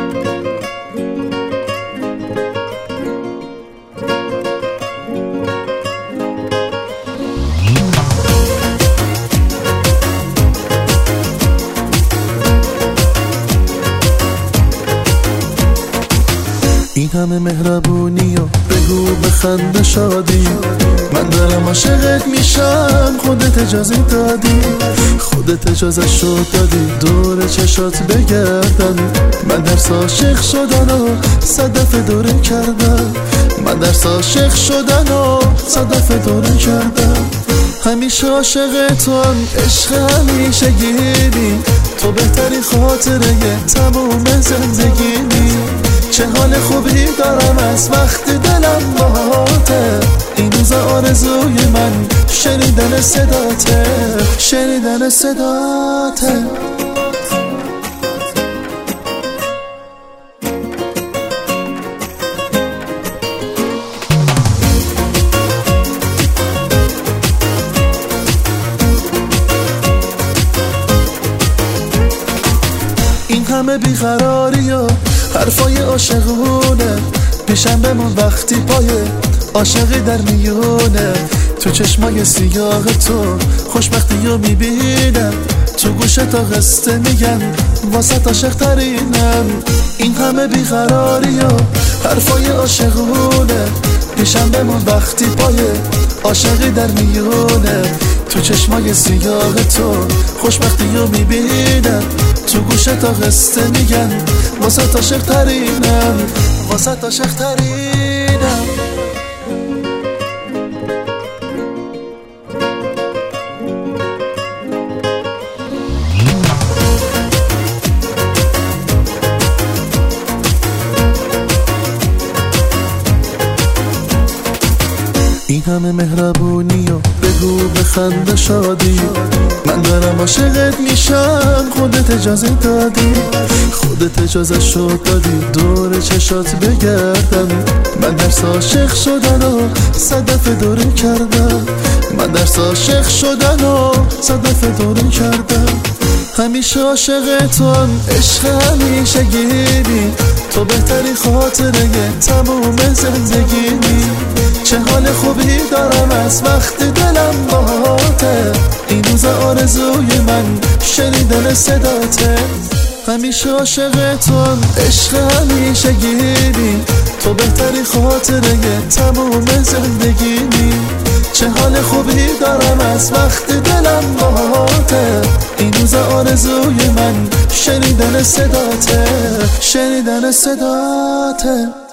این همه مهربونی و بگو بخند شادی، من دارم عاشقت میشم، خودت اجازه دادی، خودت اجازه شد دادی دور چشات بگردم. من درس عاشق شدن و صدف دوره کردم، من درس عاشق شدن و صدف دوره کردم. همیشه عاشق تو هم، عشق همیشه گیری، تو بهتری خاطره تموم زندگیمی. چه حال خوبی دارم از وقتی دلم باهاته، این روز آرزوی من شنیدن صداته، شنیدن صداته. این همه بیقراری و حرفای عاشقونه پیشم بمون وقتی پایه عاشقی در میونه. تو چشمای سیاه تو خوشبختی رو میبینم، تو گوشه تا قصه میگن واسه عاشق ترینم. این همه بیقراری و حرفای عاشقونه پیشم بمون وقتی پایه عاشقی در میونه. تو چشمای سیاه تو خوشبختی رو میبینم، تو گوشه تا قصه میگن واسه عاشق ترینم، واسه عاشق ترینم. این همه مهربونی و بگو بخند شادی، من دارم عاشقت میشم، خودت اجازه دادی، خودت اجازه شد دادی دور چشات بگردم. من درس عاشق شدن و صدف دوره کردم، من درس عاشق شدن و صدف دوره کردم. همیشه عاشق تو هم، عشق همیشه گیری، تو بهتری خاطره تموم زندگیمی. چه حال خوبی دارم از وقتی دلم باهاته، این روز آرزوی من شنیدن صداته. همیشه عاشق تو هم، عشق همیشه گیری، تو بهتری خاطره تموم زندگیمی. چه حال خوبی دارم از وقتی دلم باهاته، این روز آرزوی من شنیدن صداته، شنیدن صداته.